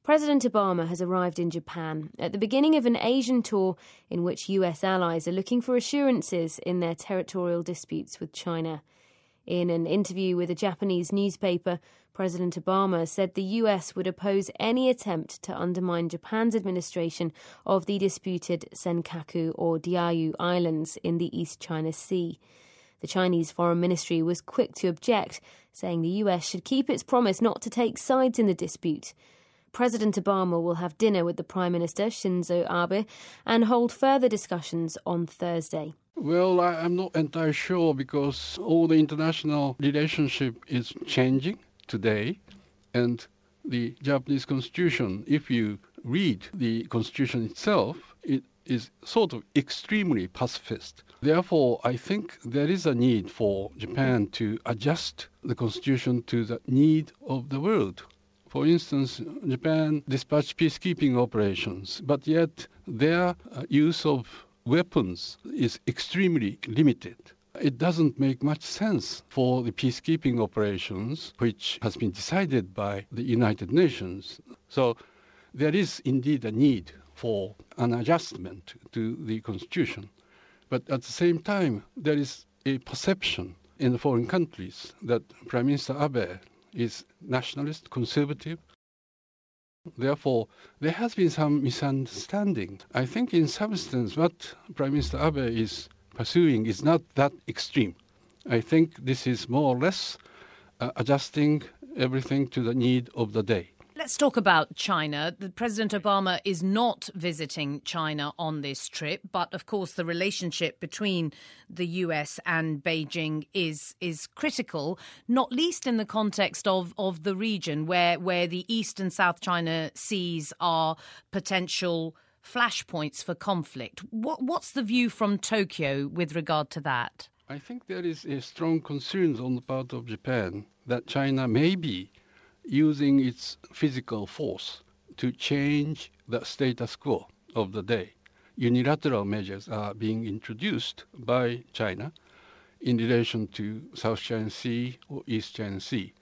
President Obama has arrived in Japan at the beginning of an Asian tour in which US allies are looking for assurances in their territorial disputes with China. In an interview with a Japanese newspaper, President Obama said the US would oppose any attempt to undermine Japan's administration of the disputed Senkaku or Diaoyu Islands in the East China Sea. The Chinese Foreign Ministry was quick to object, saying the US should keep its promise not to take sides in the dispute. President Obama will have dinner with the Prime Minister Shinzo Abe and hold further discussions on Thursday. Well, I'm not entirely sure because all the international relationship is changing today, and the Japanese constitution, if you read the constitution itself, it is sort of extremely pacifist. Therefore, I think there is a need for Japan to adjust the constitution to the need of the world. For instance, Japan dispatched peacekeeping operations, but yet their use of weapons is extremely limited. It doesn't make much sense for the peacekeeping operations, which has been decided by the United Nations. So there is indeed a need for an adjustment to the constitution. But at the same time, there is a perception in the foreign countries that Prime Minister Abe is nationalist, conservative. Therefore, there has been some misunderstanding. I think in substance what Prime Minister Abe is pursuing is not that extreme. I think this is more or less adjusting everything to the need of the day. Let's talk about China. President Obama is not visiting China on this trip, but of course the relationship between the US and Beijing is critical, not least in the context of the region where the East and South China Seas are potential flashpoints for conflict. What's the view from Tokyo with regard to that? I think there is a strong concern on the part of Japan that China may be using its physical force to change the status quo of the day. Unilateral measures are being introduced by China in relation to South China Sea or East China Sea.